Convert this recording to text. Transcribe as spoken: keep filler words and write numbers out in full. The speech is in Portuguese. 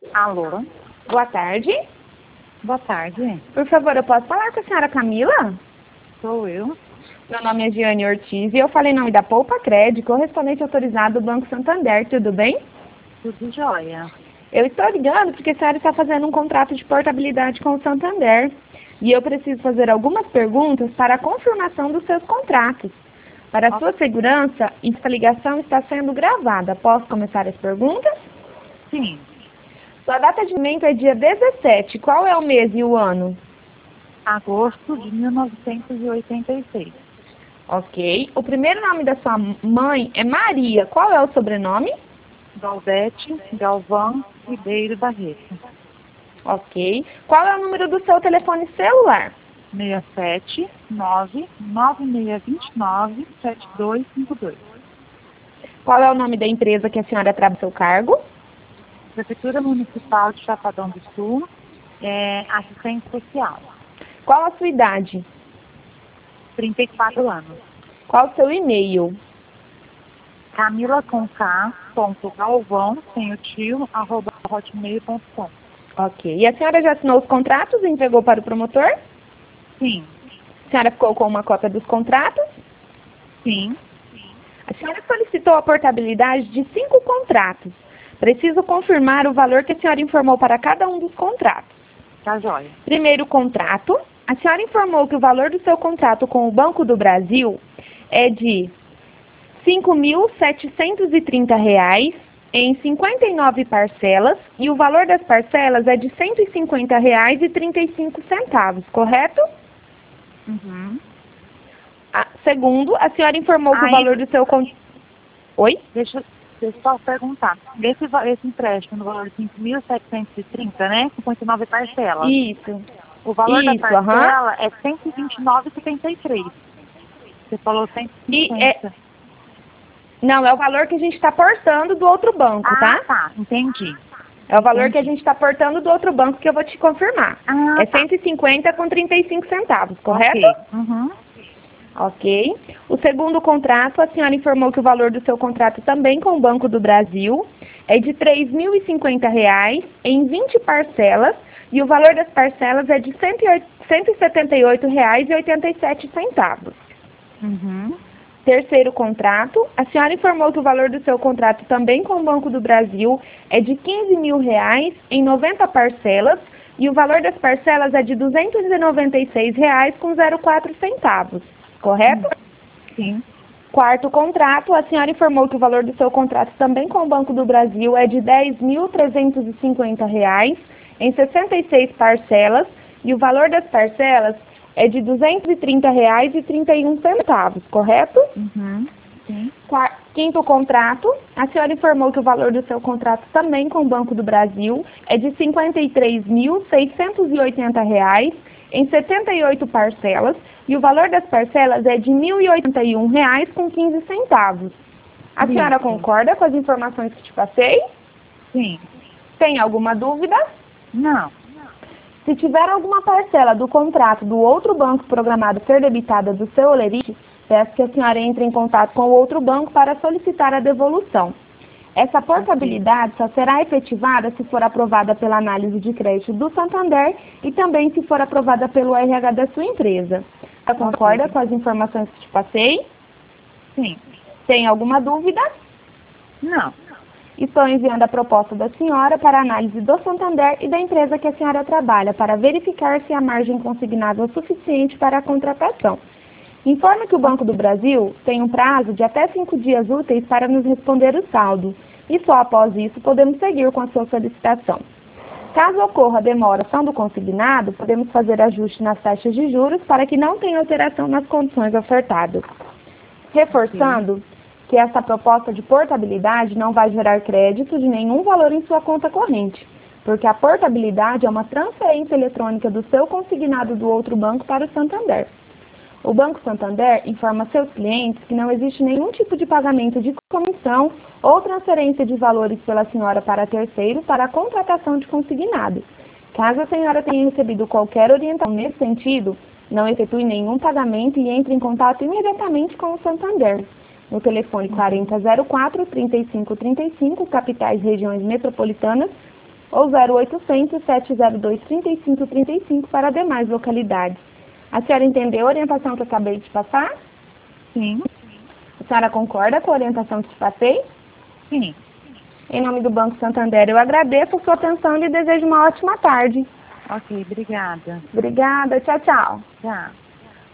Alô? Boa tarde. Boa tarde. Por favor, eu posso falar com a senhora Camila? Sou eu. Meu nome é Giane Ortiz e eu falei em nome da Poupa Crédito, correspondente autorizado do Banco Santander, tudo bem? Tudo jóia. Eu estou ligando porque a senhora está fazendo um contrato de portabilidade com o Santander e eu preciso fazer algumas perguntas para a confirmação dos seus contratos. Para a sua segurança, esta ligação está sendo gravada. Posso começar as perguntas? Sim. Sua data de nascimento é dia dezessete. Qual é o mês e o ano? Agosto de mil novecentos e oitenta e seis. Ok. O primeiro nome da sua mãe é Maria. Qual é o sobrenome? Valdete Galvão Ribeiro Barreto. Ok. Qual é o número do seu telefone celular? seis sete nove nove seis dois nove sete dois cinco dois. Qual é o nome da empresa que a senhora trabalha no seu cargo? Prefeitura Municipal de Chapadão do Sul, é, assistente social. Qual a sua idade? trinta e quatro anos. Qual o seu e-mail? Camila com K, ponto Galvão, sem o tio, arroba hotmail ponto com. Ok. E a senhora já assinou os contratos e entregou para o promotor? Sim. A senhora ficou com uma cópia dos contratos? Sim. A senhora solicitou a portabilidade de cinco contratos. Preciso confirmar o valor que a senhora informou para cada um dos contratos. Tá jóia. Primeiro contrato, a senhora informou que o valor do seu contrato com o Banco do Brasil é de cinco mil setecentos e trinta reais em cinquenta e nove parcelas e o valor das parcelas é de cento e cinquenta reais e trinta e cinco centavos, correto? Uhum. Ah, segundo, a senhora informou que o Aí- valor do seu contrato... Oi? Deixa, deixa eu só perguntar. Esse, va- esse empréstimo no valor de cinco mil setecentos e trinta, né? cinquenta e nove parcelas. Isso. O valor Isso, da aham. parcela é cento e vinte e nove reais e setenta e três. Você falou cento e cinquenta. E é- Não, é o valor que a gente está portando do outro banco, Ah, tá? tá. Entendi. É o valor Entendi. que a gente está portando do outro banco que eu vou te confirmar. Ah, É tá. cento e cinquenta com trinta e cinco centavos, correto? Ok. Uhum. Ok. O segundo contrato, a senhora informou que o valor do seu contrato também com o Banco do Brasil é de três mil e cinquenta reais em vinte parcelas e o valor das parcelas é de cento e oito cento e setenta e oito reais e oitenta e sete centavos. Uhum. Terceiro contrato, a senhora informou que o valor do seu contrato também com o Banco do Brasil é de quinze mil reais em noventa parcelas e o valor das parcelas é de duzentos e noventa e seis reais com zero quatro centavos, correto? Sim. Quarto contrato, a senhora informou que o valor do seu contrato também com o Banco do Brasil é de dez mil trezentos e cinquenta reais em sessenta e seis parcelas e o valor das parcelas é de duzentos e trinta reais e trinta e um centavos, correto? Uhum. Sim. Qua- Quinto contrato, a senhora informou que o valor do seu contrato também com o Banco do Brasil é de cinquenta e três mil seiscentos e oitenta reais em setenta e oito parcelas e o valor das parcelas é de mil e oitenta e um reais com quinze centavos. A Isso. senhora concorda com as informações que te passei? Sim. Tem alguma dúvida? Não. Se tiver alguma parcela do contrato do outro banco programado ser debitada do seu holerite, peço que a senhora entre em contato com o outro banco para solicitar a devolução. Essa portabilidade só será efetivada se for aprovada pela análise de crédito do Santander e também se for aprovada pelo R H da sua empresa. Você concorda com as informações que te passei? Sim. Tem alguma dúvida? Não. Estou enviando a proposta da senhora para a análise do Santander e da empresa que a senhora trabalha para verificar se a margem consignável é suficiente para a contratação. Informe que o Banco do Brasil tem um prazo de até cinco dias úteis para nos responder o saldo e só após isso podemos seguir com a sua solicitação. Caso ocorra a demoração do consignado, podemos fazer ajuste nas taxas de juros para que não tenha alteração nas condições ofertadas. Reforçando que essa proposta de portabilidade não vai gerar crédito de nenhum valor em sua conta corrente, porque a portabilidade é uma transferência eletrônica do seu consignado do outro banco para o Santander. O Banco Santander informa seus clientes que não existe nenhum tipo de pagamento de comissão ou transferência de valores pela senhora para terceiro para a contratação de consignado. Caso a senhora tenha recebido qualquer orientação nesse sentido, não efetue nenhum pagamento e entre em contato imediatamente com o Santander. No telefone quarenta zero quatro, trinta e cinco trinta e cinco, capitais e regiões metropolitanas, ou zero oitocentos, sete zero dois, trinta e cinco trinta e cinco para demais localidades. A senhora entendeu a orientação que eu acabei de passar? Sim. A senhora concorda com a orientação que te passei? Sim. Em nome do Banco Santander, eu agradeço a sua atenção e desejo uma ótima tarde. Ok, obrigada. Obrigada. Tchau, tchau. Tchau.